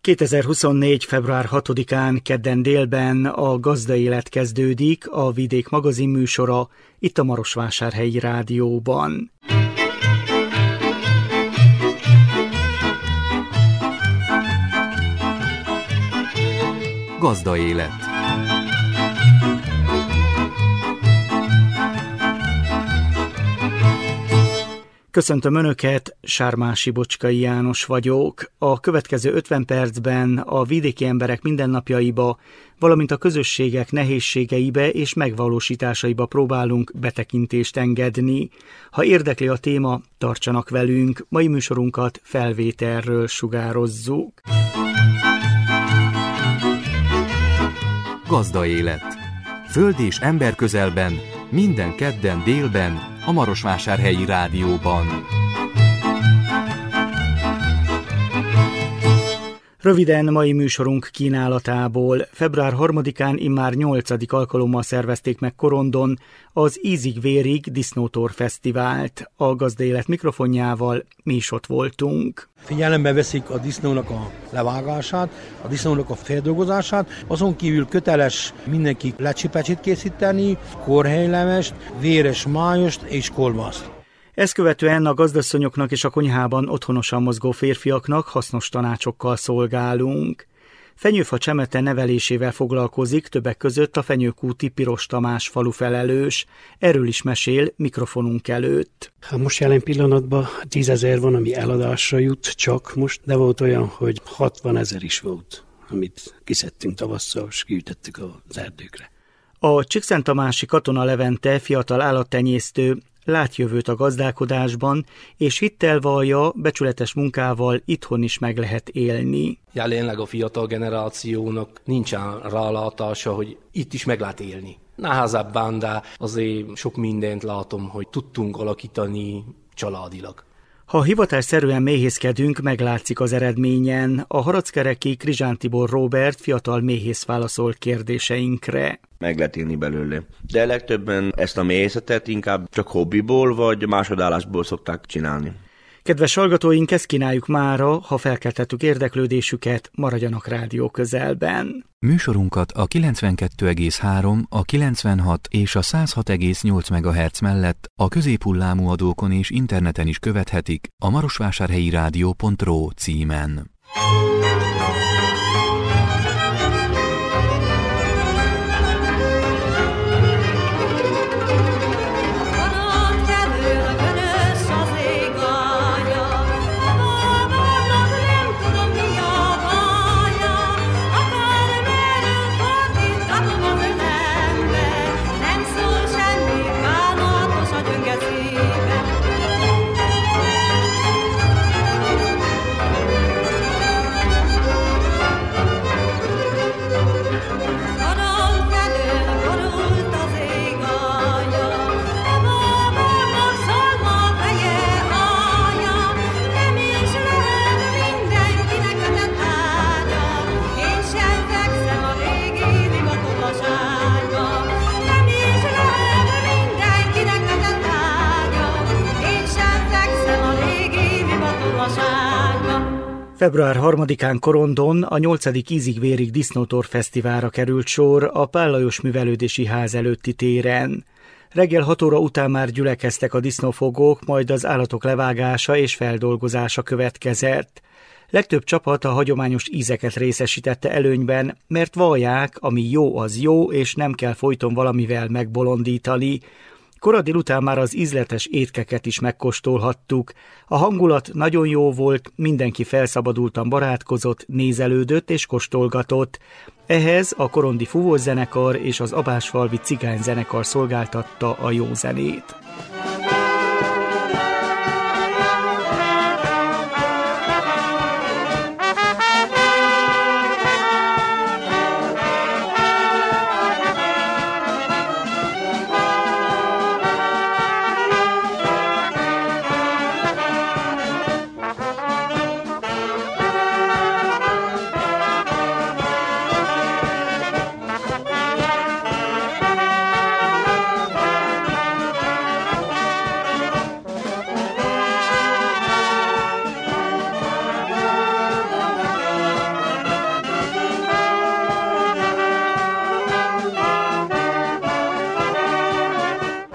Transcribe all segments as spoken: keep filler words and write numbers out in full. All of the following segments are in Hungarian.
kétezer-huszonnégy. február hatodikán kedden délben a Gazdaélet kezdődik, a Vidék magazin műsora itt a Marosvásárhelyi Rádióban. Gazdaélet. Köszöntöm Önöket, Sármási Bocskai János vagyok. A következő ötven percben a vidéki emberek mindennapjaiba, valamint a közösségek nehézségeibe és megvalósításaiba próbálunk betekintést engedni. Ha érdekli a téma, tartsanak velünk, mai műsorunkat felvételről sugározzuk. Gazdaélet. Föld és ember közelben, minden kedden délben, a Marosvásárhelyi Rádióban. Röviden mai műsorunk kínálatából. február harmadikán immár nyolcadik alkalommal szervezték meg Korondon az Ízig-vérig Disznótor Fesztivált. A Gazdaélet mikrofonjával mi is ott voltunk. Figyelembe veszik a disznónak a levágását, a disznónak a feldolgozását, azon kívül köteles mindenki lecsipecsit készíteni, korhelylemest, véres májost és kolbászt. Ezt követően a gazdasszonyoknak és a konyhában otthonosan mozgó férfiaknak hasznos tanácsokkal szolgálunk. Fenyőfa csemete nevelésével foglalkozik többek között a Fenyőkúti Piros Tamás falu felelős. Erről is mesél mikrofonunk előtt. Hát most jelen pillanatban tízezer van, ami eladásra jut csak most, de volt olyan, hogy hatvanezer is volt, amit kiszedtünk tavasszal, és kiütettük az erdőkre. A Csíkszenttamási Katona Levente fiatal állattenyésztő lát jövőt a gazdálkodásban, és hittel vallja, becsületes munkával itthon is meg lehet élni. Jelenleg a fiatal generációnak nincsen rálátása, hogy itt is meg lehet élni. Nehezebben, de azért sok mindent látom, hogy tudtunk alakítani családilag. Ha hivatásszerűen méhészkedünk, meglátszik az eredményen. A harackereki Krizsán Tibor Róbert fiatal méhész válaszol kérdéseinkre. Meg lehet élni belőle. De legtöbben ezt a méhészetet inkább csak hobbiból vagy másodállásból szokták csinálni. Kedves hallgatóink, ezt kínáljuk mára, ha felkeltettük érdeklődésüket, maradjanak rádió közelben. Műsorunkat a kilencvenkettő egész három, a kilencvenhat és a száz hat egész nyolc megahertz mellett a középhullámú adókon és interneten is követhetik a marosvásárhelyi rádió pont ro címen. február harmadikán Korondon a nyolcadik Ízig-vérig Disznótor Fesztiválra került sor a Pál Lajos Művelődési Ház előtti téren. Reggel hat óra után már gyülekeztek a disznófogók, majd az állatok levágása és feldolgozása következett. Legtöbb csapat a hagyományos ízeket részesítette előnyben, mert vallják, ami jó az jó, és nem kell folyton valamivel megbolondítani. Kora délután már az ízletes étkeket is megkóstolhattuk. A hangulat nagyon jó volt, mindenki felszabadultan barátkozott, nézelődött és kóstolgatott. Ehhez a korondi fúvózenekar és az abásfalvi cigányzenekar szolgáltatta a jó zenét.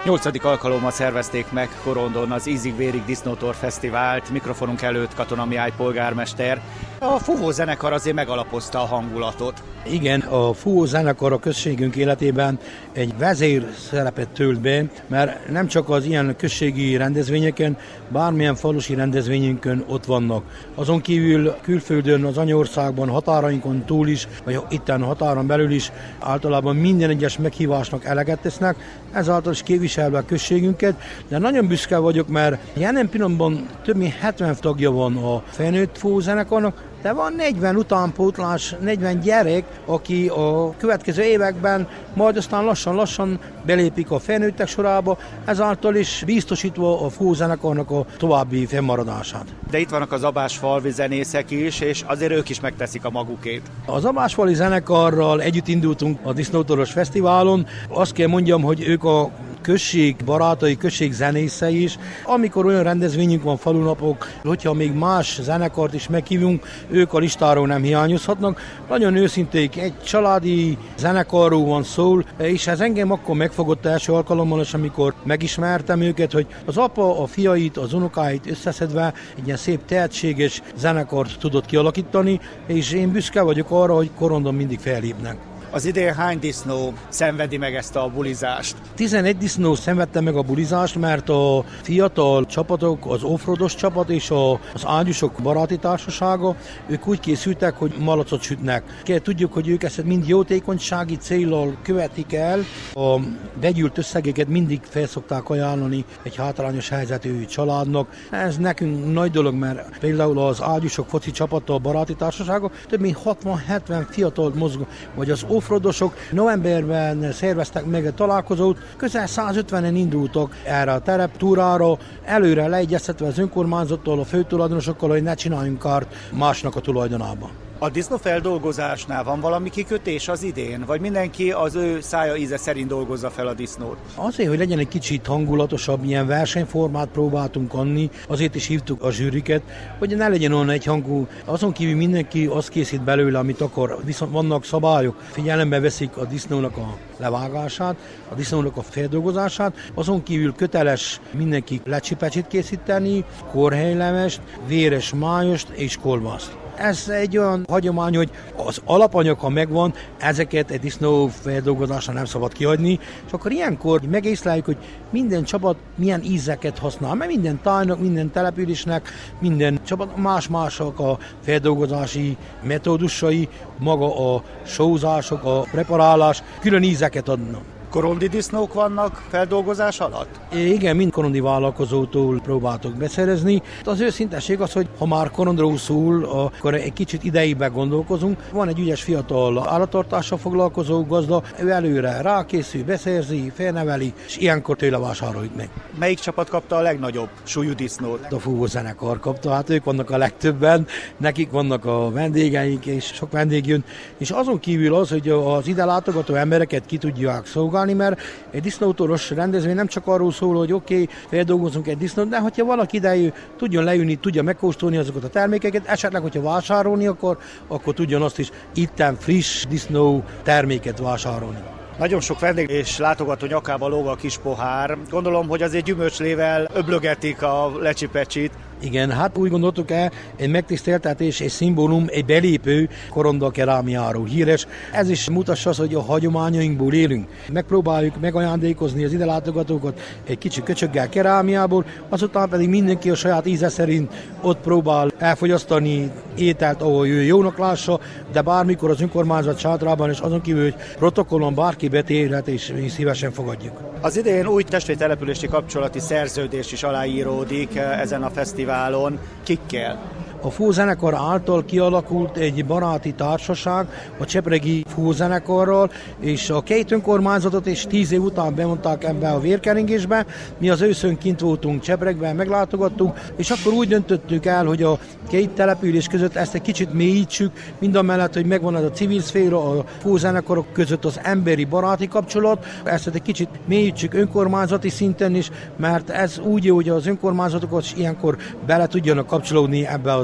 Nyolcadik alkalommal szervezték meg Korondon az Ízig-vérig Disznótor Fesztivált, mikrofonunk előtt Katona Mihály polgármester. A fúvó zenekar azért megalapozta a hangulatot. Igen, a fúvó zenekar a községünk életében egy vezér szerepet tölt be, mert nem csak az ilyen községi rendezvényeken, bármilyen falusi rendezvényünkön ott vannak. Azon kívül külföldön, az anyaországban, határainkon túl is, vagy itten a határon belül is általában minden egyes meghívásnak eleget tesznek, ezáltal is képviselve a községünket, de nagyon büszke vagyok, mert jelen pillanatban több mint hetven tagja van a felnőtt fúvózenekarnak, de van negyven utánpótlás, negyven gyerek, aki a következő években majd aztán lassan-lassan belépik a felnőttek sorába, ezáltal is biztosítva a fúvózenekarnak a további fennmaradását. De itt vannak az abásfalvi zenészek is, és azért ők is megteszik a magukét. Az abásfalvi zenekarral együtt indultunk a Disznótoros Fesztiválon. Azt kell mondjam, hogy ők a község barátai, község zenészei is. Amikor olyan rendezvényünk van, falunapok, hogyha még más zenekart is meghívunk, ők a listáról nem hiányozhatnak. Nagyon őszinték, egy családi zenekarról van szó, és ez engem akkor megfogott első alkalommal, és amikor megismertem őket, hogy az apa a fiait, az unokáit összeszedve egy ilyen szép tehetséges zenekart tudott kialakítani, és én büszke vagyok arra, hogy Korondon mindig fellépnek. Az idén hány disznó szenvedi meg ezt a bulizást? tizenegy disznó szenvedte meg a bulizást, mert a fiatal csapatok, az offroados csapat és a, az ágyúsok baráti társasága, ők úgy készültek, hogy malacot sütnek. Tudjuk, hogy ők ezt mind jótékonysági céllal követik el. A begyűlt összegeket mindig felszokták ajánlani egy hátrányos helyzetű családnak. Ez nekünk nagy dolog, mert például az ágyúsok foci csapata, a baráti társasága több mint hatvan-hetven fiatalt mozgó, vagy az offroadosok novemberben szerveztek meg a találkozót, közel százötvenen indultak erre a tereptúrára, előre leegyeztetve az önkormányzattal, a főtulajdonosokkal, hogy ne csináljunk kárt másnak a tulajdonába. A disznófeldolgozásnál van valami kikötés az idén? Vagy mindenki az ő szája íze szerint dolgozza fel a disznót? Azért, hogy legyen egy kicsit hangulatosabb, ilyen versenyformát próbáltunk adni, azért is hívtuk a zsűriket, hogy ne legyen olyan egyhangú. Azon kívül mindenki azt készít belőle, amit akar. Viszont vannak szabályok, figyelembe veszik a disznónak a levágását, a disznónak a feldolgozását, azon kívül köteles mindenki lecsipecsit készíteni, korhelylemest, véres májost és kolbászt. Ez egy olyan hagyomány, hogy az alapanyag, ha megvan, ezeket egy disznó feldolgozásra nem szabad kihagyni, és akkor ilyenkor megészleljük, hogy minden csapat milyen ízeket használ, mert minden tájnak, minden településnek, minden csapat más-másak a feldolgozási metódusai, maga a sózások, a preparálás, külön ízeket adnak. Korondi disznók vannak feldolgozás alatt? Igen, mind korondi vállalkozótól próbáltok beszerezni. Az őszintesség az, hogy ha már korondról szól, akkor egy kicsit idejében gondolkozunk. Van egy ügyes fiatal állattartással foglalkozó gazda, ő előre rákészül, beszerzi, felneveli, és ilyenkor tőle vásároljuk meg. Melyik csapat kapta a legnagyobb súlyú disznót? A fúvó zenekar kapta, hát ők vannak a legtöbben, nekik vannak a vendégeink, és sok vendég jön. És azon kívül az, hogy az ide látogató embereket ki tudják szolgálni, mert egy disznótoros rendezvény nem csak arról szól, hogy oké, okay, feldolgozunk egy disznót, de hogyha valaki idejű, tudjon leülni, tudja megkóstolni azokat a termékeket, esetleg, hogyha vásárolni akar, akkor tudjon azt is itten friss disznó terméket vásárolni. Nagyon sok vendég és látogató nyakába lóg a kis pohár. Gondolom, hogy azért gyümölcslével öblögetik a lecsipecsit. Igen, hát úgy gondoltuk el, egy megtiszteltetés, egy szimbólum, egy belépő Koronda kerámiáról híres. Ez is mutassa azt, hogy a hagyományainkból élünk. Megpróbáljuk megajándékozni az ide látogatókat egy kicsi köcsöggel kerámiából, azután pedig mindenki a saját íze szerint ott próbál elfogyasztani ételt, ahol ő jónak lássa, de bármikor az önkormányzat sátrában és azon kívül, hogy protokollon bárki betérhet, és mi szívesen fogadjuk. Az idén új testvértelepülési kapcsolati szerződés is aláíródik ezen a fesztiválon. Kikkel? A fúvózenekar által kialakult egy baráti társaság a csepregi fúvózenekarral, és a két önkormányzatot és tíz év után bemondták ebbe a vérkeringésbe. Mi az őszön kint voltunk Csepregben, meglátogattunk, és akkor úgy döntöttük el, hogy a két település között ezt egy kicsit mélyítsük, mindamellett, hogy megvan az a civil szféra, a fúvózenekarok között az emberi baráti kapcsolat, ezt egy kicsit mélyítsük önkormányzati szinten is, mert ez úgy jó, hogy az önkormányzatokat is ilyenkor bele tudjanak kapcsolódni ebbe az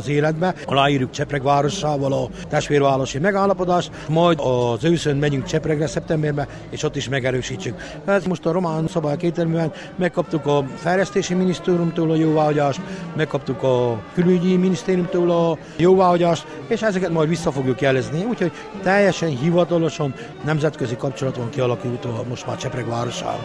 életbe. Aláírjuk Csepreg városával a testvérvárosi megállapodást, majd az őszön megyünk Csepregre szeptemberben, és ott is megerősítsük. Hát most a román szabályok értelműen megkaptuk a fejlesztési minisztériumtól a jóváhagyást, megkaptuk a külügyi minisztériumtól a jóváhagyást, és ezeket majd vissza fogjuk jelezni. Úgyhogy teljesen hivatalosan nemzetközi kapcsolaton kialakult a most már Csepreg városával.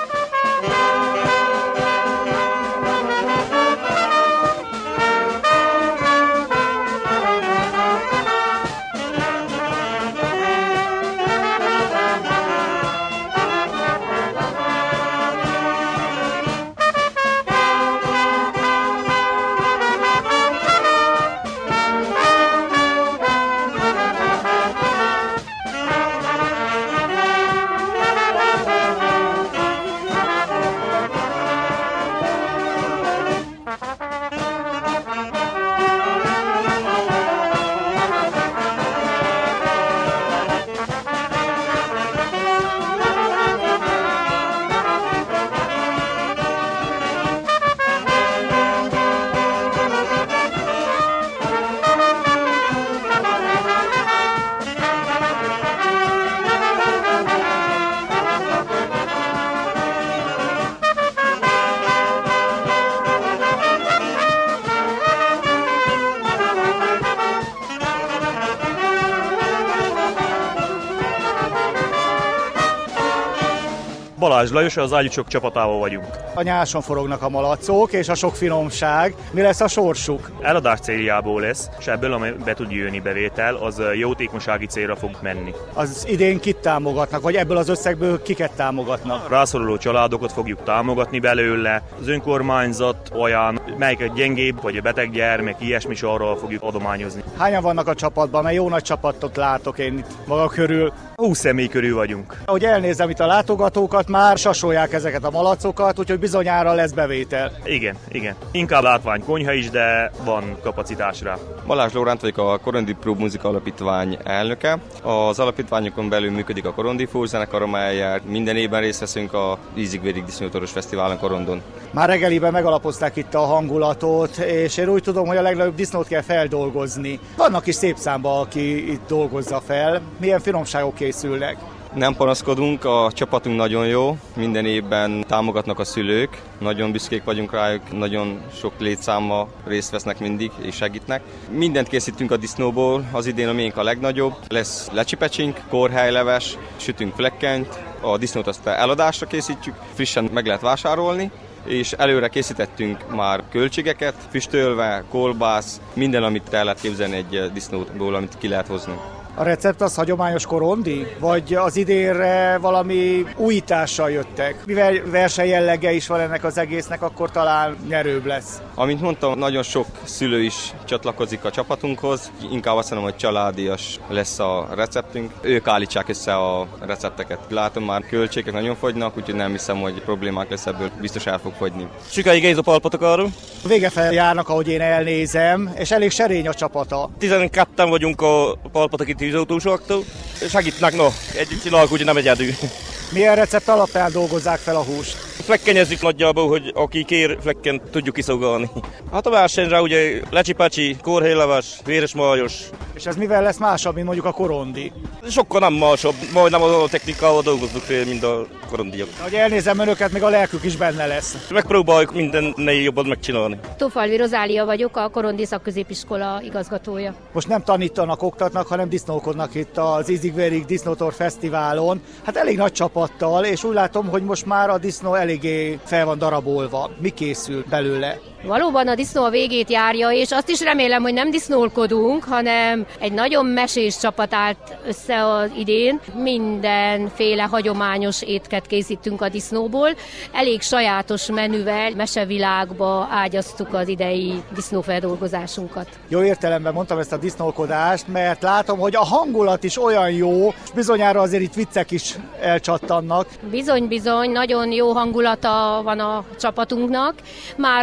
Balázs Lajos, az Ágyúcsok csapatával vagyunk. A nyáson forognak a malacok és a sok finomság. Mi lesz a sorsuk? Eladás céljából lesz, és ebből, ami be tud jönni bevétel, az jótékonysági célra fog menni. Az idén kit támogatnak, vagy ebből az összegből kiket támogatnak? Rászoruló családokat fogjuk támogatni belőle. Az önkormányzat olyan, melyik gyengébb, vagy a beteg gyermek, ilyesmi sorral fogjuk adományozni. Hányan vannak a csapatban? Mert jó nagy csapatot látok én itt maga körül. húsz személy körül vagyunk. Ahogy elnézem itt a látogatókat, már sasolják ezeket a malacokat, úgyhogy bizonyára lesz bevétel. Igen, igen. Inkább látvány konyha is, de van kapacitásra. Balázs Lóránt vagyok, a Korondi Prób Muzika Alapítvány elnöke. Az alapítványokon belül működik a Korondi Folk zenekar, amellyel minden évben részt veszünk a Ízig-vérig disznótoros fesztiválon Korondon. Már reggeliben megalapozták itt a hangulatot, és én úgy tudom, hogy a legnagyobb disznót kell feldolgozni. Vannak is szép számban, aki itt dolgozza fel. Milyen finomságok készülnek? Nem panaszkodunk, a csapatunk nagyon jó, minden évben támogatnak a szülők, nagyon büszkék vagyunk rájuk, nagyon sok létszámmal részt vesznek mindig és segítnek. Mindent készítünk a disznóból, az idén a miénk a legnagyobb, lesz lecsipecsink, kórhelyleves, sütünk flekkenyt, a disznót azt eladásra készítjük, frissen meg lehet vásárolni, és előre készítettünk már költségeket, füstölve, kolbász, minden, amit el lehet képzelni egy disznóból, amit ki lehet hozni. A recept az hagyományos korondi? Vagy az idénre valami újítással jöttek? Mivel versenyjellege is van ennek az egésznek, akkor talán nyerőbb lesz. Amint mondtam, nagyon sok szülő is csatlakozik a csapatunkhoz. Inkább azt mondom, hogy családias lesz a receptünk. Ők állítsák össze a recepteket. Látom, már költségek nagyon fogynak, úgyhogy nem hiszem, hogy problémák lesz ebből. Biztos el fog fogyni. Sükai Géza Palpatokáról. Vége fel járnak, ahogy én elnézem, és elég serény a csapata. tizenketten vagyunk a Palpataki tűzautósoktól. Segítnek, no, együtt csináljuk, úgyhogy nem egyedül. Milyen recept alapján dolgozzák fel a húst? Flekkenyezzük nagyjából, hogy aki kér flekken, tudjuk kiszolgálni. Hát a versenyre ugye lecsipácsi, kórhelyleves, véresmájos. És ez mivel lesz másabb, mint mondjuk a korondi? Sokkal nem másabb, majdnem a technikával dolgozzuk fél, mint a korondiak. Ahogy elnézem önöket, még a lelkük is benne lesz. Megpróbáljuk mindennél jobban megcsinálni. Tófalvi Rozália vagyok, a Korondi Szakközépiskola igazgatója. Most nem tanítanak, oktatnak, hanem disznókodnak itt az Ízig-vérig Disznótor Fesztiválon. Hát elég nagy csapattal, és úgy látom, hogy most már a disznó eléggé fel van darabolva. Mi készül belőle? Valóban a disznó a végét járja, és azt is remélem, hogy nem disznólkodunk, hanem egy nagyon mesés csapat állt össze az idén. Mindenféle hagyományos étket készítünk a disznóból. Elég sajátos menüvel, mesevilágba ágyaztuk az idei disznófeldolgozásunkat. Jó értelemben mondtam ezt a disznókodást, mert látom, hogy a hangulat is olyan jó, és bizonyára azért itt viccek is elcsattannak. Bizony-bizony, nagyon jó hangulata van a csapatunknak. Már a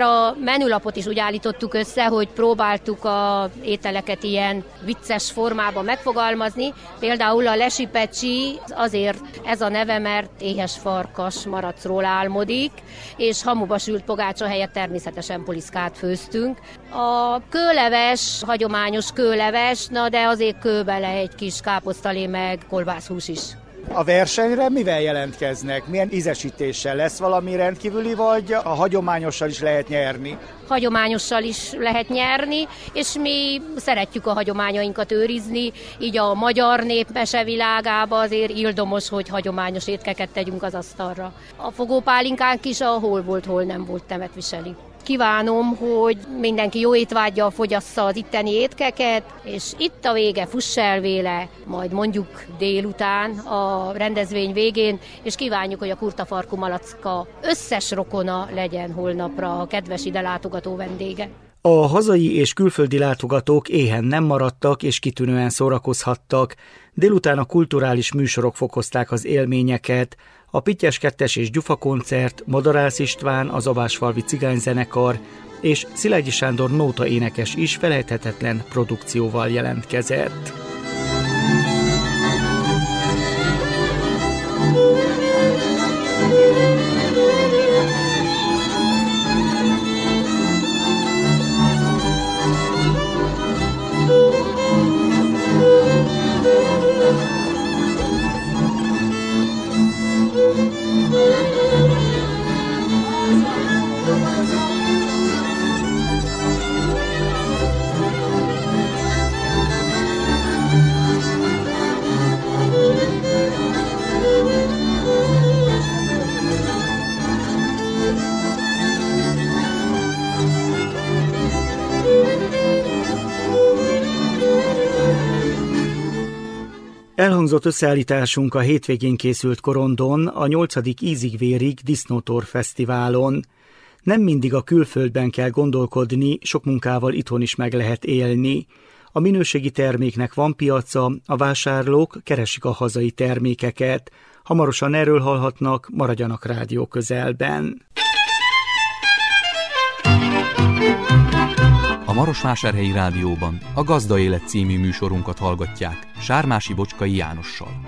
menülapot is úgy állítottuk össze, hogy próbáltuk az ételeket ilyen vicces formában megfogalmazni. Például a lesipecsi, azért ez a neve, mert éhes farkas maracról álmodik, és hamuba sült pogácsa helyett természetesen poliszkát főztünk. A kőleves, hagyományos kőleves, na de azért kő bele egy kis káposztalé meg kolbászhús is. A versenyre mivel jelentkeznek? Milyen ízesítéssel? Lesz valami rendkívüli, vagy a hagyományossal is lehet nyerni? Hagyományossal is lehet nyerni, és mi szeretjük a hagyományainkat őrizni, így a magyar népmese világába azért ildomos, hogy hagyományos étkeket tegyünk az asztalra. A fogópálinkánk is a hol volt, hol nem volt temet viseli. Kívánom, hogy mindenki jó étvággyal fogyassza az itteni étkeket, és itt a vége, fuss el véle, majd mondjuk délután a rendezvény végén, és kívánjuk, hogy a kurtafarkú malacka összes rokona legyen holnapra a kedves ide látogató vendége. A hazai és külföldi látogatók éhen nem maradtak és kitűnően szórakozhattak. Délután a kulturális műsorok fokozták az élményeket. A Pittyes kettes és Gyufa koncert, Madarász István, az Avásfalvi cigányzenekar és Szilágyi Sándor nóta énekes is felejthetetlen produkcióval jelentkezett. Elhangzott összeállításunk a hétvégén készült Korondon, a nyolcadik Ízig-vérig Disznótor Fesztiválon. Nem mindig a külföldben kell gondolkodni, sok munkával itthon is meg lehet élni. A minőségi terméknek van piaca, a vásárlók keresik a hazai termékeket. Hamarosan erről hallhatnak, maradjanak rádió közelben. A Marosvásárhelyi Rádióban a Gazda Élet című műsorunkat hallgatják Sármási Bocskai Jánossal.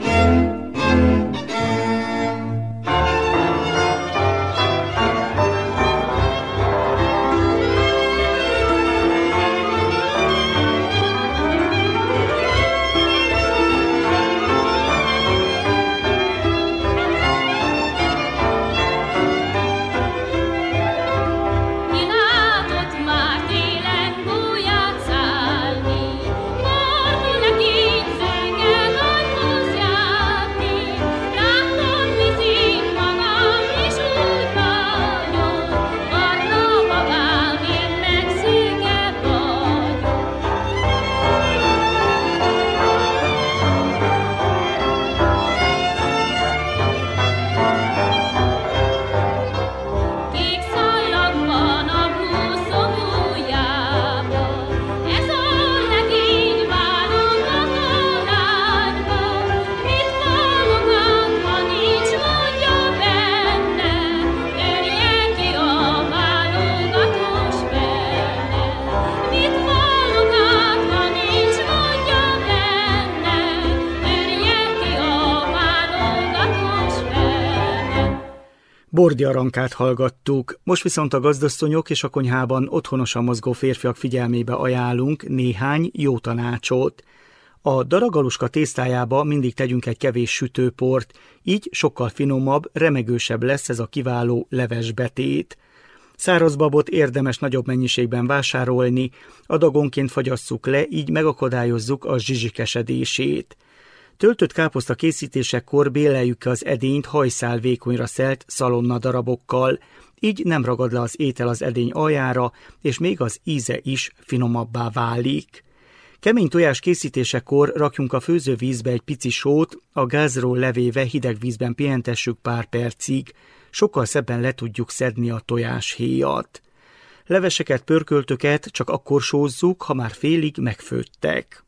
Bordi Arankát hallgattuk, most viszont a gazdasszonyok és a konyhában otthonosan mozgó férfiak figyelmébe ajánlunk néhány jó tanácsot. A daragaluska tésztájába mindig tegyünk egy kevés sütőport, így sokkal finomabb, remegősebb lesz ez a kiváló levesbetét. Szárazbabot érdemes nagyobb mennyiségben vásárolni, adagonként fagyasszuk le, így megakadályozzuk a zsizsikesedését. Töltött káposzta készítésekor béleljük az edényt hajszál vékonyra szelt szalonna darabokkal, így nem ragad le az étel az edény aljára, és még az íze is finomabbá válik. Kemény tojás készítésekor rakjunk a főzővízbe egy pici sót, a gázról levéve hideg vízben pihentessük pár percig, sokkal szebben le tudjuk szedni a tojáshéjat. Leveseket, pörköltöket csak akkor sózzuk, ha már félig megfőttek.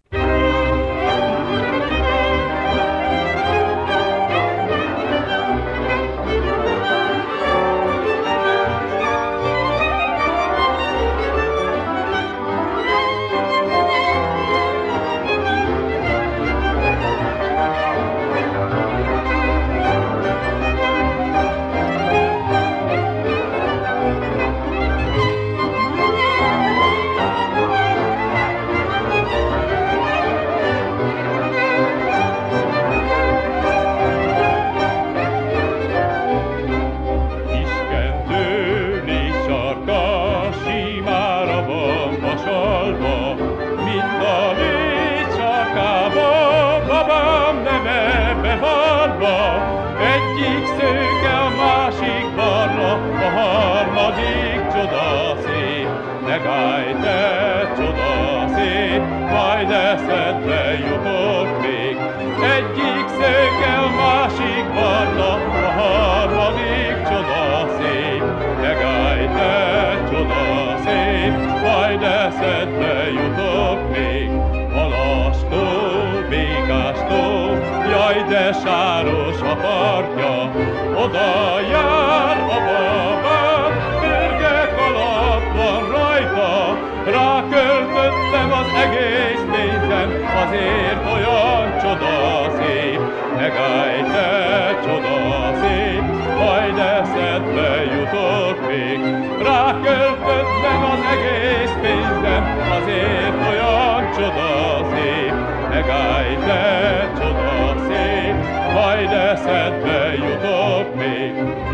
Egyik szőke a másik barna, a harmadik csodaszép. Ne gállj te csodaszép, majd eszedbe jutok még. Egyik szőke a másik barna, a harmadik csodaszép. Ne gállj te csodaszép, majd eszedbe jutok még. Halastó, békástó, jaj de sáros a partja, oda jár a babám, pörgek alatt van rajta, ráköltöttem az egész pénzem, azért olyan csodaszép. Ne gállj te csodaszép, majd eszedbe jutok még. Ráköltöttem az egész pénzem, azért olyan csodaszép. Ne gállj te csodaszép, majd eszedbe jutok még.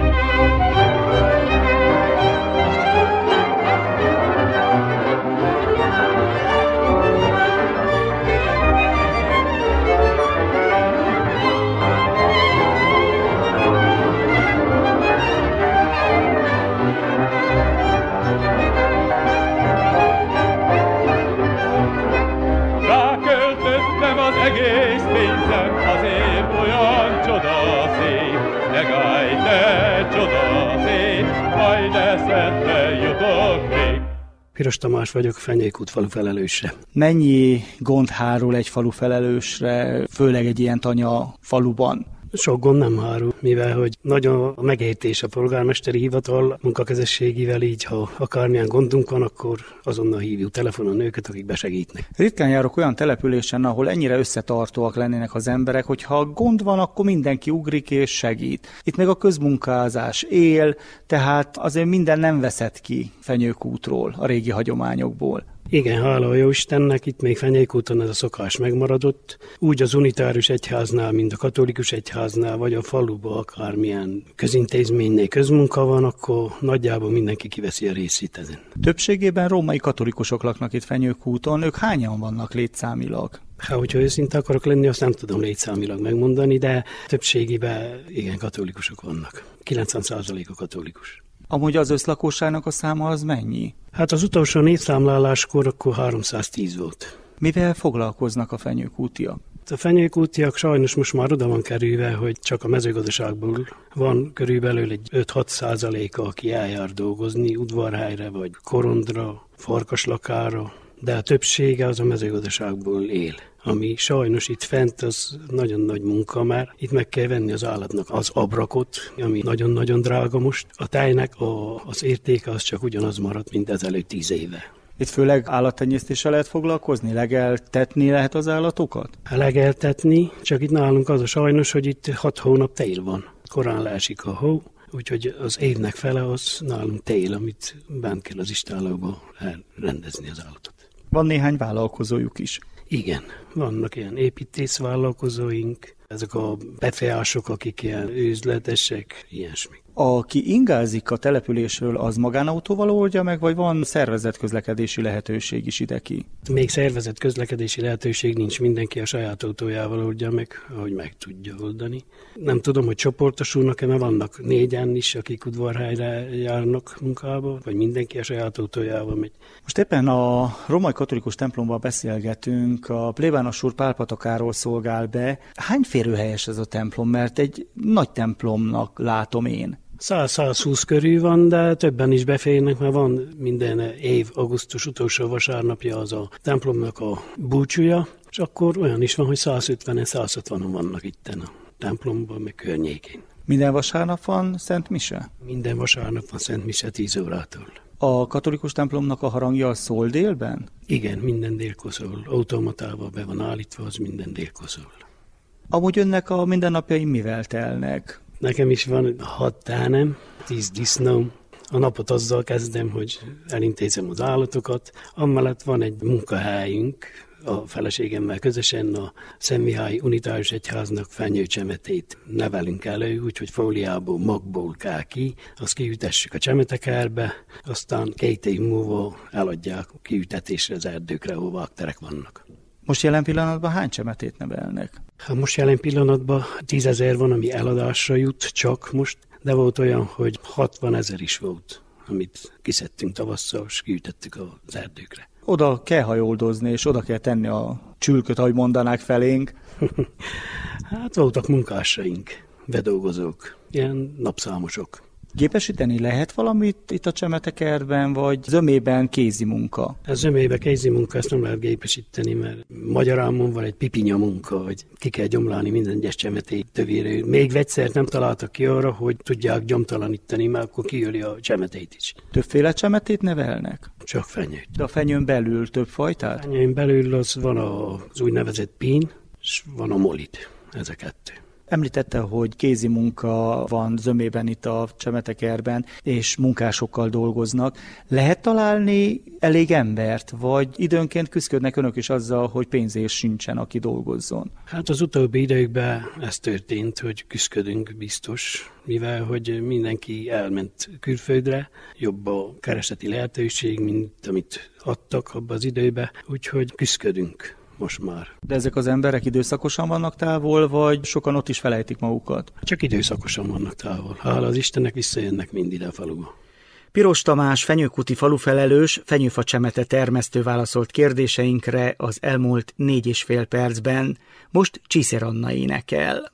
Egész pénzem, azért olyan csodaszép. Ne gállj te csodaszép, majd eszedbe jutok még. Piros Tamás vagyok, Fenyőkút falu felelőse. Mennyi gond hárul egy falu felelősre, főleg egy ilyen tanya faluban? Sok gond nem hárul, mivel hogy nagyon a megértés a polgármesteri hivatal munkakezességével, így ha akármilyen gondunk van, akkor azonnal hívjuk telefonon őket, akik besegítnek. Ritkán járok olyan településen, ahol ennyire összetartóak lennének az emberek, hogy ha gond van, akkor mindenki ugrik és segít. Itt meg a közmunkázás él, tehát azért minden nem veszett ki Fenyőkútról, a régi hagyományokból. Igen, hála a Jóistennek, itt még Fenyőkúton ez a szokás megmaradott. Úgy az unitárius egyháznál, mint a katolikus egyháznál, vagy a faluban akármilyen közintézménynél közmunka van, akkor nagyjából mindenki kiveszi a részét ezen. Többségében római katolikusok laknak itt Fenyőkúton, ők hányan vannak létszámilag? Hát, hogyha őszinte akarok lenni, azt nem tudom létszámilag megmondani, de többségében igen katolikusok vannak. kilencven százalék a katolikus. Amúgy az összlakosságnak a száma az mennyi? Hát az utolsó népszámláláskor akkor háromszáztíz volt. Mivel foglalkoznak a fenyőkútiak? A fenyőkútiak sajnos most már oda van kerülve, hogy csak a mezőgazdaságból van körülbelül egy öt-hat százaléka, aki eljár dolgozni udvarhelyre, vagy korondra, farkaslakára, de a többsége az a mezőgazdaságból él. Ami sajnos itt fent az nagyon nagy munka, mert itt meg kell venni az állatnak az abrakot, ami nagyon-nagyon drága most. A tejnek a, az értéke az csak ugyanaz maradt, mint ezelőtt tíz éve. Itt főleg állattenyésztéssel lehet foglalkozni? Legeltetni lehet az állatokat? Legeltetni, csak itt nálunk az a sajnos, hogy itt hat hónap tél van. Korán leesik a hó, úgyhogy az évnek fele az nálunk tél, amit bent kell az istállóba rendezni az állatot. Van néhány vállalkozójuk is. Igen, vannak ilyen építészvállalkozóink, ezek a befeások, akik ilyen üzletesek, ilyesmik. Aki ingázik a településről, az magánautóval oldja meg, vagy van szervezett közlekedési lehetőség is ide ki? Még szervezett közlekedési lehetőség nincs, mindenki a saját autójával oldja meg, ahogy meg tudja oldani. Nem tudom, hogy csoportosulnak-e, mert vannak négyen is, akik udvarhelyre járnak munkába, vagy mindenki a saját autójával megy. Most éppen a római katolikus templomban beszélgetünk, a plébános úr pálpatakáról szolgál be. Hány férőhelyes ez a templom, mert egy nagy templomnak látom én. száz-százhúsz körül van, de többen is beférnek, mert van minden év augusztus utolsó vasárnapja az a templomnak a búcsúja, és akkor olyan is van, hogy százötvenen-százhatvanan vannak itten a templomban, meg környékén. Minden vasárnap van Szent Mise? Minden vasárnap van Szent Mise tíz órától. A katolikus templomnak a harangja szól délben? Igen, minden délkor szól. Automatával be van állítva, az minden délkor szól. Amúgy önnek a mindennapjai mivel telnek? Nekem is van hat tánem, tíz disznóm. A napot azzal kezdem, hogy elintézem az állatokat. Amellett van egy munkahelyünk, a feleségemmel közösen a Szentmihályi Unitárius Egyháznak fenyőcsemetét nevelünk elő, úgyhogy fóliából, magból kell ki, azt kiütessük a csemetekerbe, aztán két év múlva eladják kiütetésre az erdőkre, ahol vágterek vannak. Most jelen pillanatban hány csemetét nevelnek? Hát most jelen pillanatban tízezer van, ami eladásra jut csak most, de volt olyan, hogy hatvanezer is volt, amit kiszedtünk tavasszal, és kiütettük az erdőkre. Oda kell hajoldozni, és oda kell tenni a csülköt, ahogy mondanák felénk. Hát voltak munkásaink, bedolgozók, ilyen napszámosok. Gépesíteni lehet valamit itt a csemetekertben, vagy zömében kézi munka? A zömében kézi munka, ezt nem lehet gépesíteni, mert magyarámon van egy pipinya munka, hogy ki kell gyomlálni minden egyes csemetét tövéről. Még vegyszert nem találtak ki arra, hogy tudják gyomtalanítani, mert akkor kiöli a csemetét is. Többféle csemetét nevelnek? Csak fenyőt. De a fenyőn belül több fajtát? A fenyőn belül az van az úgynevezett pín, és van a molit, ez a kettő. Említette, hogy kézi munka van zömében itt a csemetekertben, és munkásokkal dolgoznak. Lehet találni elég embert, vagy időnként küszködnek önök is azzal, hogy pénzért sincsen, aki dolgozzon? Hát az utóbbi időkben ez történt, hogy küszködünk biztos, mivel hogy mindenki elment külföldre, jobb a kereseti lehetőség, mint amit adtak abban az időben, úgyhogy küszködünk. Most már. De ezek az emberek időszakosan vannak távol, vagy sokan ott is felejtik magukat? Csak időszakosan vannak távol. Hála az Istennek, visszajönnek mind ide a faluba. Piros Tamás, Fenyőkúti falufelelős, fenyőfa csemete termesztő válaszolt kérdéseinkre az elmúlt négy és fél percben. Most Csíszér Anna énekel.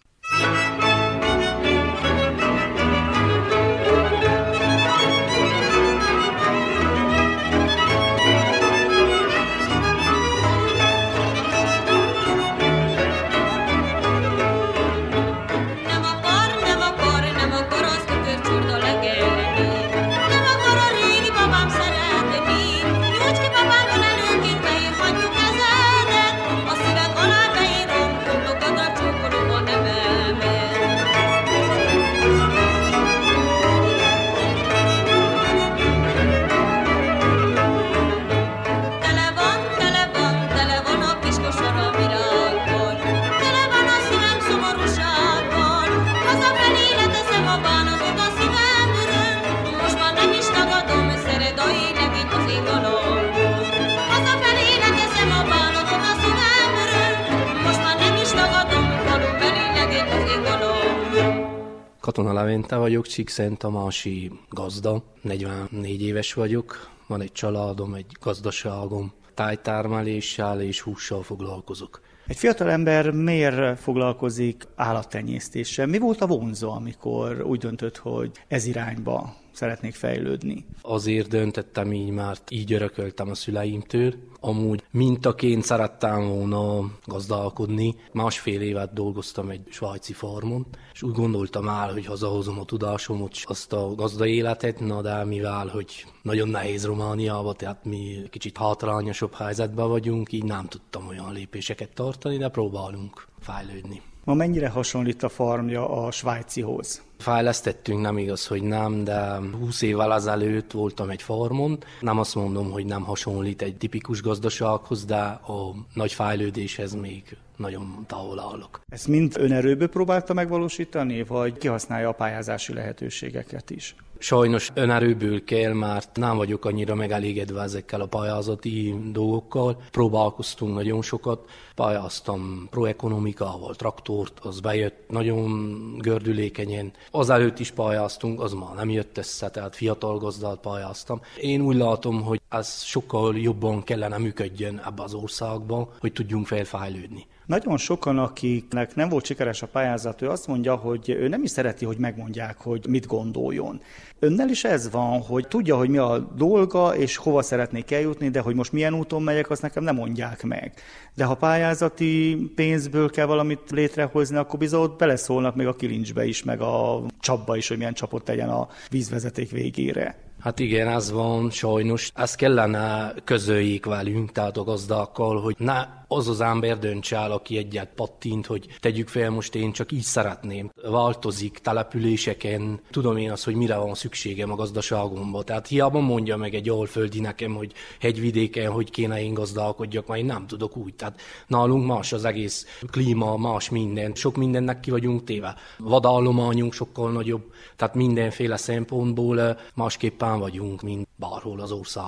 Katona Levente vagyok, Csíkszenttamási gazda, negyvennégy éves vagyok, van egy családom, egy gazdaságom, tájtermeléssel és hússal foglalkozok. Egy fiatal ember miért foglalkozik állattenyésztéssel? Mi volt a vonzó, amikor úgy döntött, hogy ez irányba szeretnék fejlődni? Azért döntöttem így, mert így örököltem a szüleimtől. Amúgy mintaként szerettem volna gazdálkodni. Másfél évet dolgoztam egy svájci farmon, és úgy gondoltam el, hogy hazahozom a tudásomot, azt a gazda életet, na de mivel, hogy nagyon nehéz Romániában, tehát mi kicsit hátrányosabb helyzetben vagyunk, így nem tudtam olyan lépéseket tartani, de próbálunk fejlődni. Ma mennyire hasonlít a farmja a svájcihoz? Fejlesztettünk, nem igaz, hogy nem, de húsz évvel ezelőtt voltam egy farmon. Nem azt mondom, hogy nem hasonlít egy tipikus gazdasághoz, de a nagy fejlődéshez még nagyon távol állok. Ezt mind önerőből próbálta megvalósítani, vagy kihasználja a pályázási lehetőségeket is? Sajnos önerőből kell, mert nem vagyok annyira megelégedve ezekkel a pályázati dolgokkal. Próbálkoztunk nagyon sokat, pályáztam proekonomikával, traktort, az bejött nagyon gördülékenyen. Azelőtt is pályáztunk, az már nem jött össze, tehát fiatal gazdát pályáztam. Én úgy látom, hogy ez sokkal jobban kellene működjön ebbe az országban, hogy tudjunk felfejlődni. Nagyon sokan, akiknek nem volt sikeres a pályázat, ő azt mondja, hogy ő nem is szereti, hogy megmondják, hogy mit gondoljon. Önnel is ez van, hogy tudja, hogy mi a dolga, és hova szeretnék eljutni, de hogy most milyen úton megyek, azt nekem nem mondják meg. De ha pályázati pénzből kell valamit létrehozni, akkor bizony ott beleszólnak még a kilincsbe is, meg a csapba is, hogy milyen csapot tegyen a vízvezeték végére. Hát igen, ez van, sajnos. Ezt kellene közöljék velünk, tehát a gazdákkal, hogy ne az az ember döntse el, aki egyet pattint, hogy tegyük fel, most én csak így szeretném. Változik településeken, tudom én azt, hogy mire van szükségem a gazdaságomban. Tehát hiába mondja meg egy alföldi nekem, hogy hegyvidéken, hogy kéne én gazdálkodjak, mert én nem tudok úgy. Tehát nálunk más az egész klíma, más minden. Sok mindennek ki vagyunk téve. Vadállományunk sokkal nagyobb, tehát mindenféle szempontból másképpen vagyunk, mint bárhol az országban.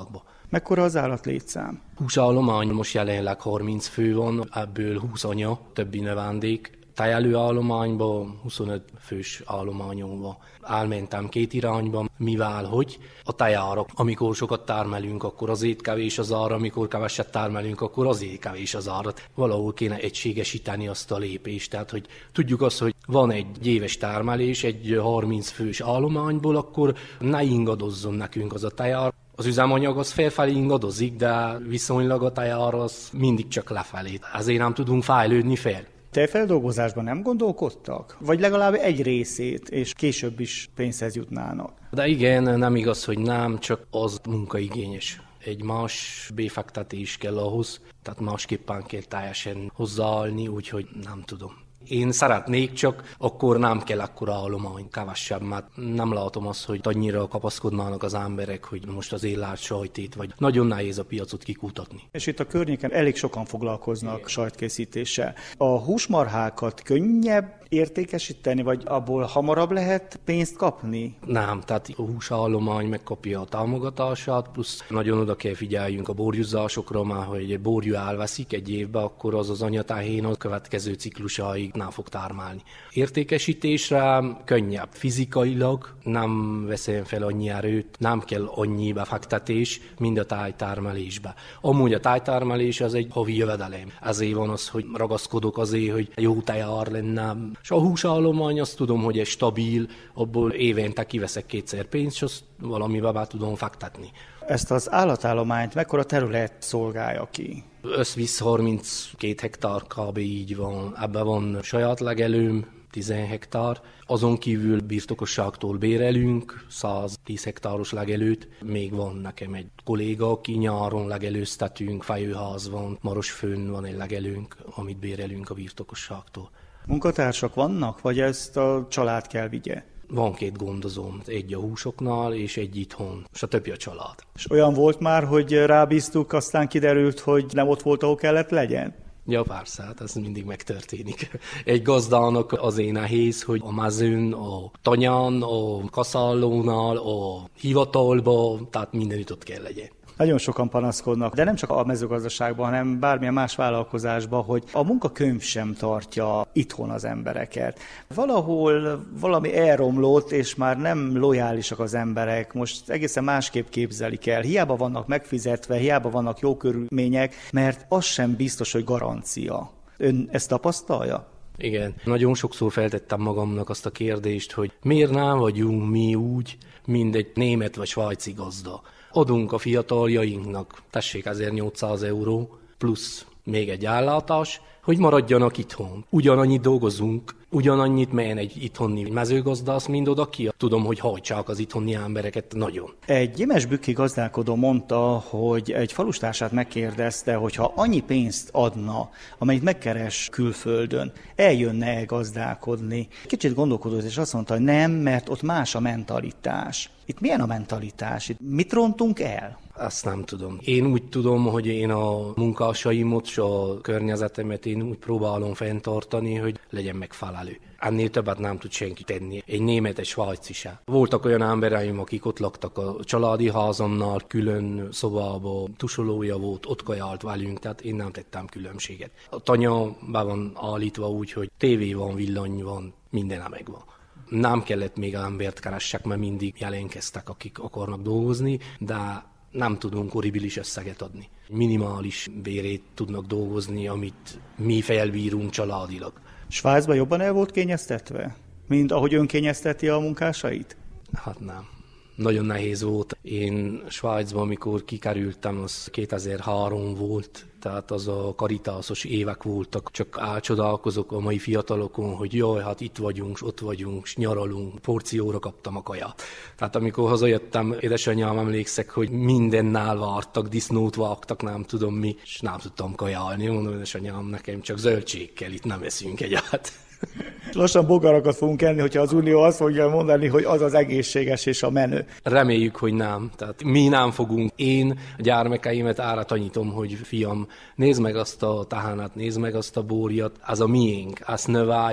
Mekkora az állatlétszám? Húsállomány most jelenleg harminc fő van, ebből húsz anya, többi növendék. Tájelő állományban huszonöt fős állományon van. Elmentem két irányba, mivel hogy a tejárak, amikor sokat termelünk, akkor azért kevés az ár, amikor keveset termelünk, akkor azért kevés az ár. Valahol kéne egységesíteni azt a lépést, tehát hogy tudjuk azt, hogy van egy éves termelés egy harminc fős állományból, akkor ne ingadozzon nekünk az a tejár. Az üzemanyag az felfelé ingadozik, de viszonylag a tejár az mindig csak lefelé. Ezért nem tudunk fejlődni fel. Tejfeldolgozásban nem gondolkodtak? Vagy legalább egy részét, és később is pénzhez jutnának? De igen, nem igaz, hogy nem, csak az munkaigényes. Egy más befektetés kell ahhoz, tehát másképpen kell teljesen hozzáállni, úgyhogy nem tudom. Én szeretnék, csak akkor nem kell akkora állomány, kevesebb, mert nem látom azt, hogy annyira kapaszkodnának az emberek, hogy most az éllát sajtét, vagy nagyon nehéz a piacot kikutatni. És itt a környéken elég sokan foglalkoznak igen. sajtkészítéssel. A húsmarhákat könnyebb értékesíteni, vagy abból hamarabb lehet pénzt kapni? Nem, tehát a húsállomány megkapja a támogatását, plusz nagyon oda kell figyeljünk a borjúzásokra, már hogy egy borjú elveszik egy évbe, akkor az az anyatehén a következő ciklusáig nem fog tármálni. Értékesítésre könnyebb. Fizikailag nem veszem fel annyi erőt, nem kell annyi befektetés, mind a tájtármelésbe. Amúgy a tájtármelés az egy havi jövedelem. Ezért van az, hogy ragaszkodok azért, hogy jó tejár lenne. És a húsállomány azt tudom, hogy egy stabil, abból évente kiveszek kétszer pénzt, és azt valamivel be tudom fektetni. Ezt az állatállományt mekkora terület szolgálja ki? Összvisz harminckét hektár kb. Így van. Ebben van saját legelőm, tíz hektár. Azon kívül birtokosságtól bérelünk, száztíz hektáros legelőt. Még van nekem egy kolléga, aki nyáron legelőztetünk, fejőház van, Marosfőn van egy legelőnk, amit bérelünk a birtokosságtól. Munkatársak vannak, vagy ezt a család kell vigye? Van két gondozóm, egy a húsoknál és egy itthon, és a többi a család. És olyan volt már, hogy rábíztuk, aztán kiderült, hogy nem ott volt, ahol kellett legyen? Ja, persze, hát ez mindig megtörténik. Egy gazdának azért nehéz, hogy a mezőn, a tanyán, a kaszálónál, a hivatalban, tehát mindenütt ott kell legyen. Nagyon sokan panaszkodnak, de nem csak a mezőgazdaságban, hanem bármilyen más vállalkozásban, hogy a munkakönyv sem tartja itthon az embereket. Valahol valami elromlott, és már nem lojálisak az emberek, most egészen másképp képzelik el. Hiába vannak megfizetve, hiába vannak jó körülmények, mert az sem biztos, hogy garancia. Ön ezt tapasztalja? Igen, nagyon sokszor feltettem magamnak azt a kérdést, hogy miért nem vagyunk mi úgy, mint egy német vagy svájci gazda. Adunk a fiataljainknak, tessék ezernyolcszáz euró, plusz még egy ellátás, hogy maradjanak itthon. Ugyanannyit dolgozunk, ugyanannyit melyen egy itthoni mezőgazdász, mind oda ki. Tudom, hogy hajtsák az itthoni embereket nagyon. Egy gyimesbükki gazdálkodó mondta, hogy egy falustársát megkérdezte, hogy ha annyi pénzt adna, amelyet megkeres külföldön, eljönne-e gazdálkodni. Kicsit gondolkodott, és azt mondta, hogy nem, mert ott más a mentalitás. Itt milyen a mentalitás? Itt mit rontunk el? Azt nem tudom. Én úgy tudom, hogy én a munkásaimot, és a környezetemet én úgy próbálom fenntartani, hogy legyen megfelelő. Ennél többet nem tud senki tenni. Egy német, egy svájci se. Voltak olyan embereim, akik ott laktak a családi házamnál, külön szobába, tusolója volt, ott kajált velünk, tehát én nem tettem különbséget. A tanya be van állítva úgy, hogy tévé van, villany van, minden megvan. Nem kellett még embert keressek, mert mindig jelentkeztek, akik akarnak dolgozni, de nem tudunk horribilis összeget adni. Minimális bérét tudnak dolgozni, amit mi felbírunk családilag. Svájcban jobban el volt kényeztetve, mint ahogy ön kényezteti a munkásait? Hát nem. Nagyon nehéz volt. Én Svájcban, amikor kikerültem, az kétezer-három volt, tehát az a karitásos évek voltak. Csak álcsodálkozok a mai fiatalokon, hogy jaj, hát itt vagyunk, ott vagyunk, s nyaralunk, porcióra kaptam a kaját. Tehát amikor hazajöttem, édesanyám emlékszek, hogy mindennál vártak, disznót vágtak, nem tudom mi, és nem tudtam kajálni. Mondom, édesanyám, nekem csak zöldség kell, itt nem eszünk egyet. Lassan bogarakat fogunk enni, hogyha az Unió azt fogja mondani, hogy az az egészséges és a menő. Reméljük, hogy nem. Tehát mi nem fogunk. Én a gyermekeimet arra tanítom, hogy fiam, nézd meg azt a tahánat, nézd meg azt a borjat, az a miénk, azt növeljük,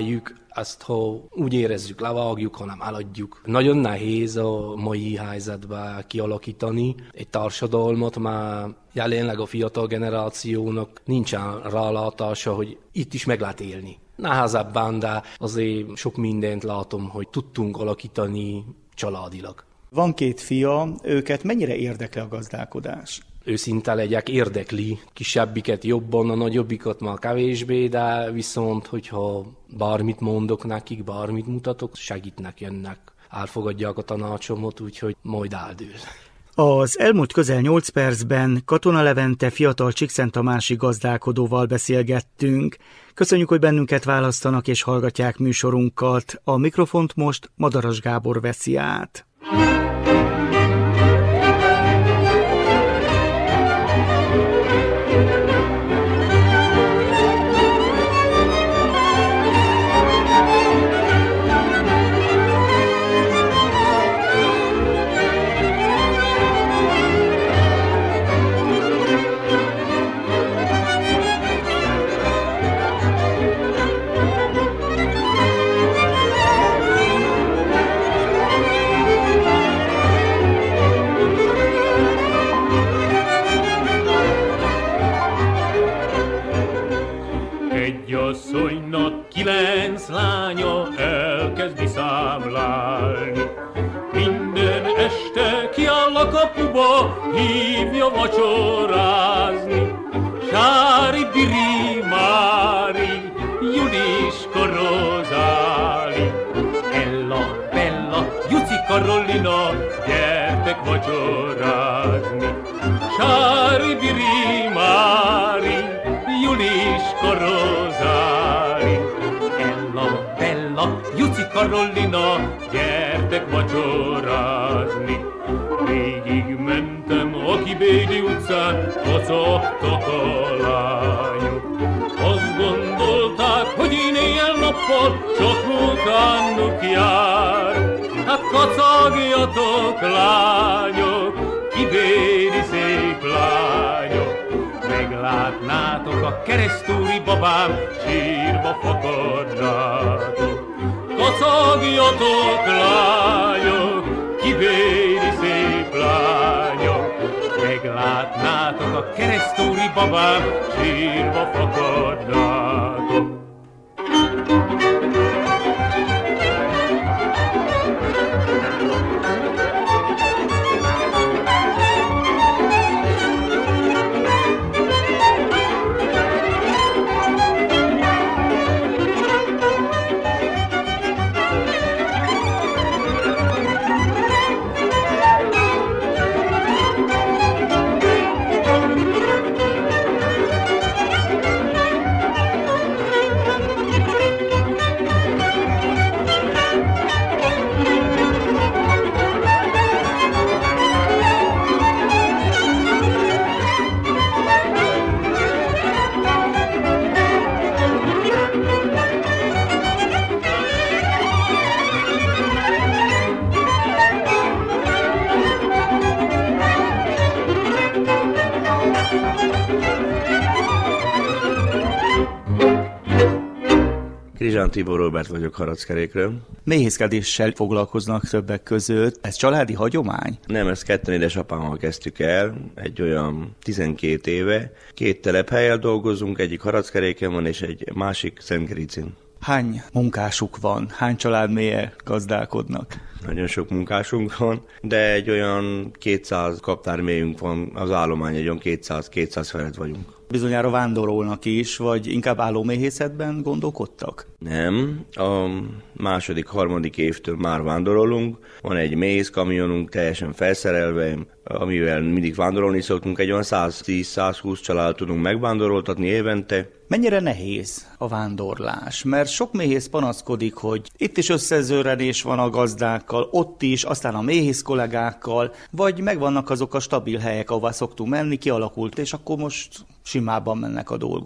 ezt ha úgy érezzük, levágjuk, hanem eladjuk. Nagyon nehéz a mai helyzetben kialakítani egy társadalmat, mert jelenleg a fiatal generációnak nincsen rálátása, hogy itt is meg lehet élni. Nehezebben, de azért sok mindent látom, hogy tudtunk alakítani családilag. Van két fia, őket mennyire érdekli a gazdálkodás? Őszinte legyek, érdekli. Kisebbiket jobban, a nagyobbikat már kevésbé, de viszont, hogyha bármit mondok nekik, bármit mutatok, segítnek, jönnek, elfogadják a tanácsomot, úgyhogy majd eldől. Az elmúlt közel nyolc percben Katona Levente fiatal csíkszenttamási gazdálkodóval beszélgettünk. Köszönjük, hogy bennünket választanak és hallgatják műsorunkat. A mikrofont most Madaras Gábor veszi át. Asszonynak kilenc lánya elkezdi számlálni. Minden este kiáll a kapuba, hívja vacsorázni. Sári, Biri, Mári, Juliska, Rozáli, Ella, Bella, Juci, Karolina, gyertek vacsorázni. Sári, Biri, Mári, Juliska, Rozáli, Ella, Bella, Juci, Karolina, gyertek vacsorázni. Végig mentem a Kibédi utcán, kacagtak a lányok. Azt gondolták, hogy én éjjel-nappal csak utánuk jár. Hát kacagjatok, lányok, kibédi szép lányok. Meglátnátok a keresztúri babám, sírba fakadnátok. Kacagjatok, lányok, kibédi szép lányok. Meglátnátok a keresztúri babám, sírba fakadnátok. Krizsán Tibor Róbert vagyok Harackerékről. Méhészkedéssel foglalkoznak többek között. Ez családi hagyomány? Nem, ezt ketten édesapámmal kezdtük el, egy olyan tizenkét éve. Két telephelyen dolgozunk, egyik Harackeréken van, és egy másik Szentgericin. Hány munkásuk van? Hány családmélyel gazdálkodnak? Nagyon sok munkásunk van, de egy olyan kétszáz kaptármélyünk van, az állomány egy olyan kétszáz-kétszáz felett vagyunk. Bizonyára vándorolnak is, vagy inkább állóméhészetben gondolkodtak? Nem, a második, harmadik évtől már vándorolunk. Van egy méhészkamionunk teljesen felszerelve, amivel mindig vándorolni szoktunk. Egy olyan száz tíz száz húsz család tudunk megvándoroltatni évente. Mennyire nehéz a vándorlás? Mert sok méhész panaszkodik, hogy itt is összezőrenés van a gazdákkal, ott is, aztán a méhész kollégákkal, vagy megvannak azok a stabil helyek, ahová szoktunk menni, kialakult, és akkor most simában mennek a dolgok.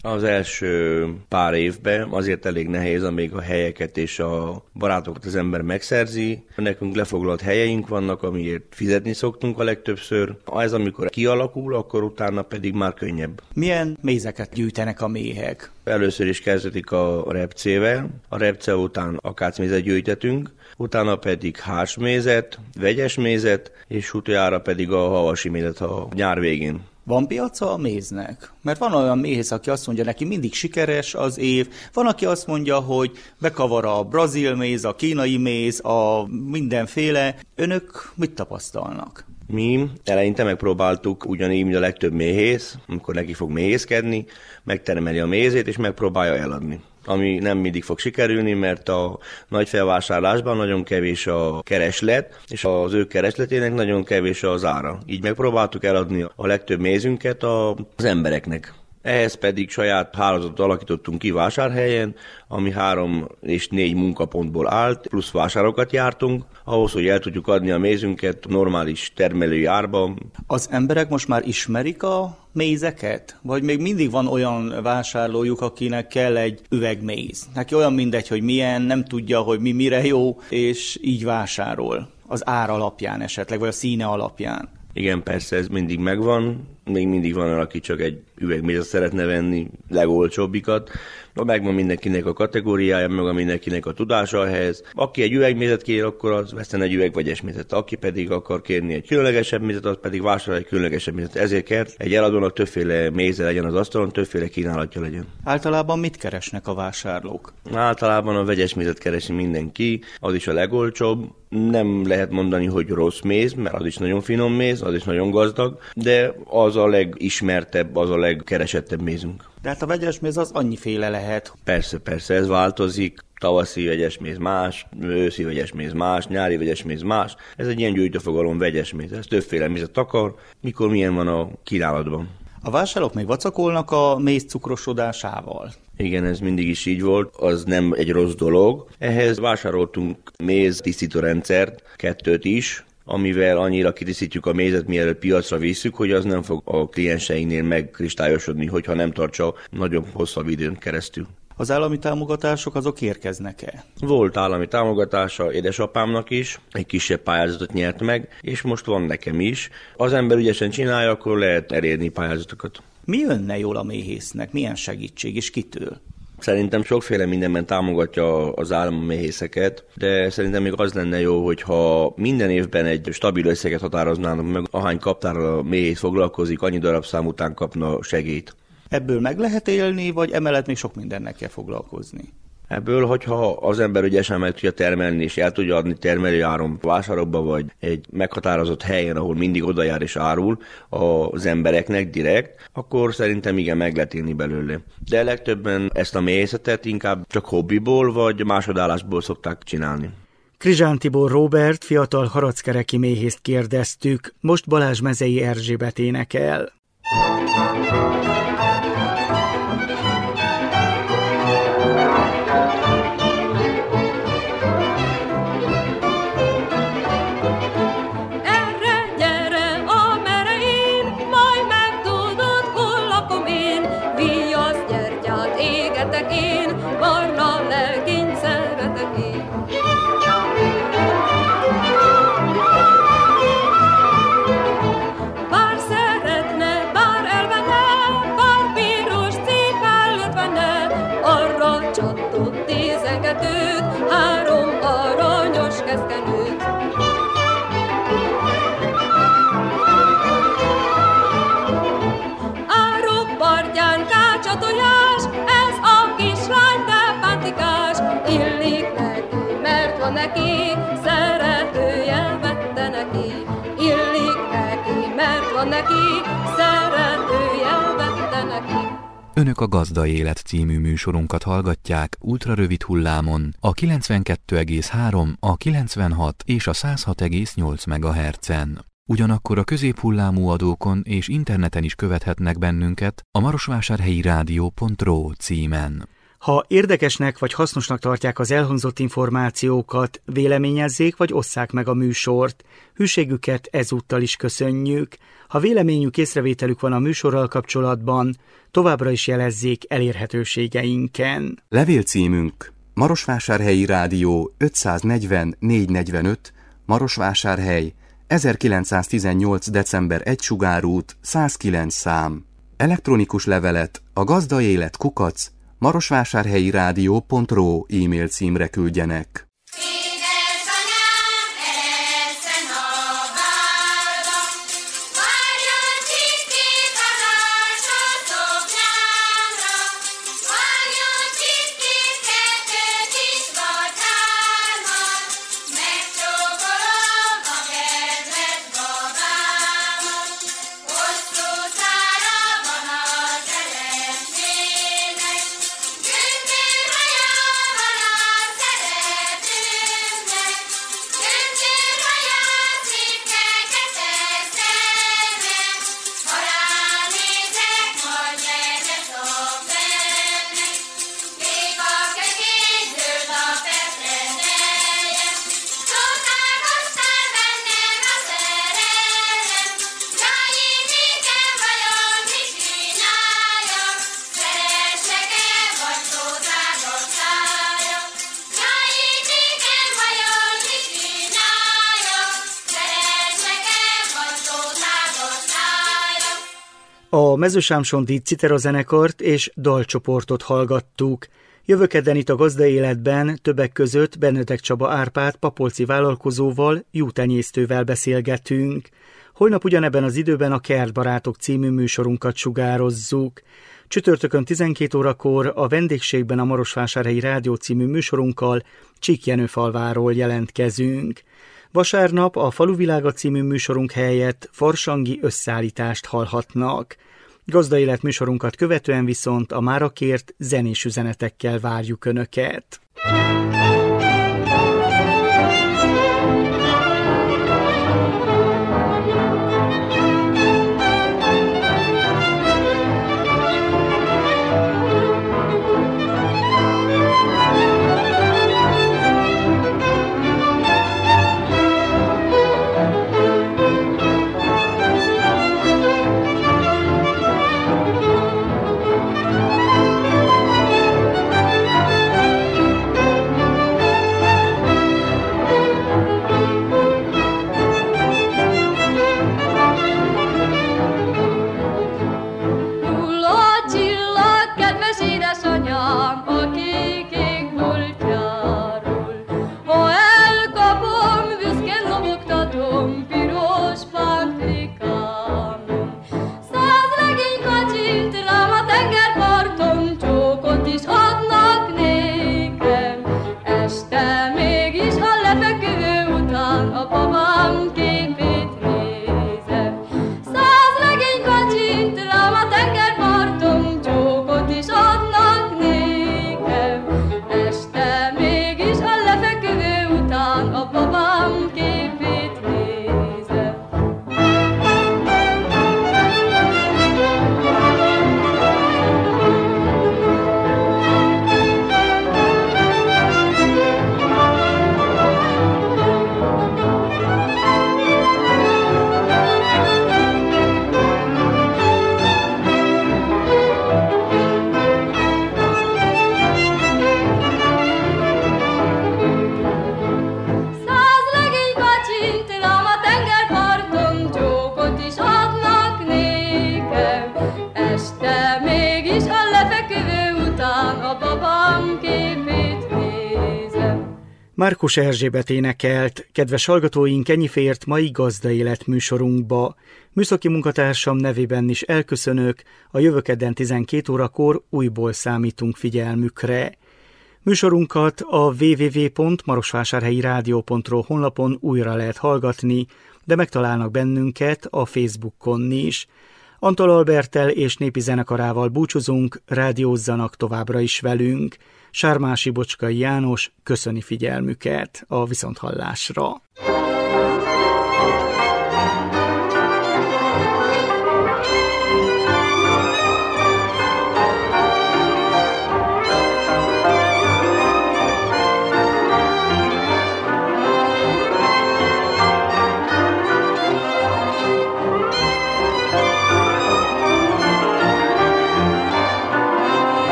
Az első pár évben azért elég nehéz, amíg a helyeket és a barátokat az ember megszerzi. Nekünk lefoglalt helyeink vannak, amiért fizetni szoktunk a legtöbbször. Ez amikor kialakul, akkor utána pedig már könnyebb. Milyen mézeket gyűjtenek a méhek? Először is kezdődik a repcével, a repce után akácmézet gyűjtetünk, utána pedig hársmézet, vegyes mézet, és utoljára pedig a havasi mézet a nyár végén. Van piaca a méznek? Mert van olyan méhész, aki azt mondja, neki mindig sikeres az év, van, aki azt mondja, hogy bekavar a brazil méz, a kínai méz, a mindenféle. Önök mit tapasztalnak? Mi eleinte megpróbáltuk ugyanígy, mint a legtöbb méhész, amikor neki fog méhészkedni, megtermeli a mézét és megpróbálja eladni. Ami nem mindig fog sikerülni, mert a nagy felvásárlásban nagyon kevés a kereslet, és az ő keresletének nagyon kevés az ára. Így megpróbáltuk eladni a legtöbb mézünket az embereknek. Ehhez pedig saját hálózatot alakítottunk ki vásárhelyen, ami három és négy munkapontból állt, plusz vásárokat jártunk, ahhoz, hogy el tudjuk adni a mézünket normális termelői árban. Az emberek most már ismerik a mézeket? Vagy még mindig van olyan vásárlójuk, akinek kell egy üveg méz? Neki olyan mindegy, hogy milyen, nem tudja, hogy mi mire jó, és így vásárol. Az ár alapján esetleg, vagy a színe alapján. Igen, persze ez mindig megvan, még mindig van, aki csak egy üvegmézet szeretne venni, legolcsóbbikat. Megvan mindenkinek a kategóriája, meg a mindenkinek a tudása ehhez. Aki egy üvegmézet kér, akkor az veszten egy üvegvegyes mézet. Aki pedig akar kérni egy különlegesebb mézet, az pedig vásárol egy különlegesebb mézet. Ezért kell egy eladónak többféle méze legyen az asztalon, többféle kínálatja legyen. Általában mit keresnek a vásárlók? Általában a vegyes mézet keresi mindenki, az is a legolcsóbb. Nem lehet mondani, hogy rossz méz, mert az is nagyon finom méz, az is nagyon gazdag, de az a legismertebb, az a legkeresettebb mézünk. De hát a vegyes méz az annyiféle lehet. Persze, persze, ez változik. Tavaszi vegyes méz más, őszi vegyes méz más, nyári vegyes méz más. Ez egy ilyen gyűjtőfogalom vegyes méz. Ez többféle mézet akar, mikor milyen van a kínálatban. A vásárlók még vacakolnak a méz cukrosodásával. Igen, ez mindig is így volt, az nem egy rossz dolog. Ehhez vásároltunk méz tisztítórendszert, kettőt is, amivel annyira kitisztítjuk a mézet, mielőtt piacra visszük, hogy az nem fog a klienseinknél megkristályosodni, hogyha nem tartsa nagyon hosszabb időn keresztül. Az állami támogatások azok érkeznek-e? Volt állami támogatása édesapámnak is, egy kisebb pályázatot nyert meg, és most van nekem is. Az ember ügyesen csinálja, akkor lehet elérni pályázatokat. Mi jönne jól a méhésznek? Milyen segítség és kitől? Szerintem sokféle mindenben támogatja az állam a méhészeket, de szerintem még az lenne jó, hogyha minden évben egy stabil összeget határoznának meg, ahány kaptárral a méhész foglalkozik, annyi darabszám után kapna segélyt. Ebből meg lehet élni, vagy emellett még sok mindennek kell foglalkozni? Ebből, hogyha az ember ügyesen meg tudja termelni, és el tudja adni termelő áron vásárokba, vagy egy meghatározott helyen, ahol mindig oda jár és árul az embereknek direkt, akkor szerintem igen, meg lehet élni belőle. De legtöbben ezt a méhészetet inkább csak hobbiból, vagy másodállásból szokták csinálni. Krizsán Tibor Róbert, fiatal harackereki méhészt kérdeztük, most Balázs Mezei Erzsébet énekel. Önök a Gazda Élet című műsorunkat hallgatják ultrarövid hullámon a kilencvenkettő egész három, a kilencvenhat és a száz hat egész nyolc megahertzen. Ugyanakkor a középhullámú adókon és interneten is követhetnek bennünket a marosvásárhelyi rádió pont ro címen. Ha érdekesnek vagy hasznosnak tartják az elhangzott információkat, véleményezzék vagy osszák meg a műsort. Hűségüket ezúttal is köszönjük. Ha véleményük, észrevételük van a műsorral kapcsolatban, továbbra is jelezzék elérhetőségeinken. Levélcímünk: Marosvásárhelyi Rádió ötszáznegyven négyszáznegyvenöt, Marosvásárhely, ezerkilencszáztizennyolc. december egy Sugárút, száz kilenc szám. Elektronikus levelet a gazdaélet kukac marosvásárhelyi rádió pont ro e-mail címre küldjenek. A Mezősámsondi Citera zenekart és dalcsoportot hallgattuk. Jövő kedden itt a Gazdaéletben többek között Benedek Csaba Árpád papolci vállalkozóval, juhtenyésztővel beszélgetünk. Holnap ugyanebben az időben a Kertbarátok című műsorunkat sugározzuk. Csütörtökön tizenkét órakor a vendégségben a Marosvásárhelyi Rádió című műsorunkkal Csíkjenőfalváról jelentkezünk. Vasárnap a Faluvilága című műsorunk helyett farsangi összeállítást hallhatnak. Gazdaélet műsorunkat követően viszont a mára kért zenés üzenetekkel várjuk Önöket. Márkus Erzsébet énekelt, kedves hallgatóink, ennyi fért mai Gazdaélet műsorunkba. Műszaki munkatársam nevében is elköszönök, a jövő kedden tizenkét órakor újból számítunk figyelmükre. Műsorunkat a double-u double-u double-u pont marosvásárhelyi rádió pont ro honlapon újra lehet hallgatni, de megtalálnak bennünket a Facebookon is. Antal Alberttel és népi zenekarával búcsúzunk, rádiózzanak továbbra is velünk. Sármási Bocskai János köszöni figyelmüket, a viszonthallásra.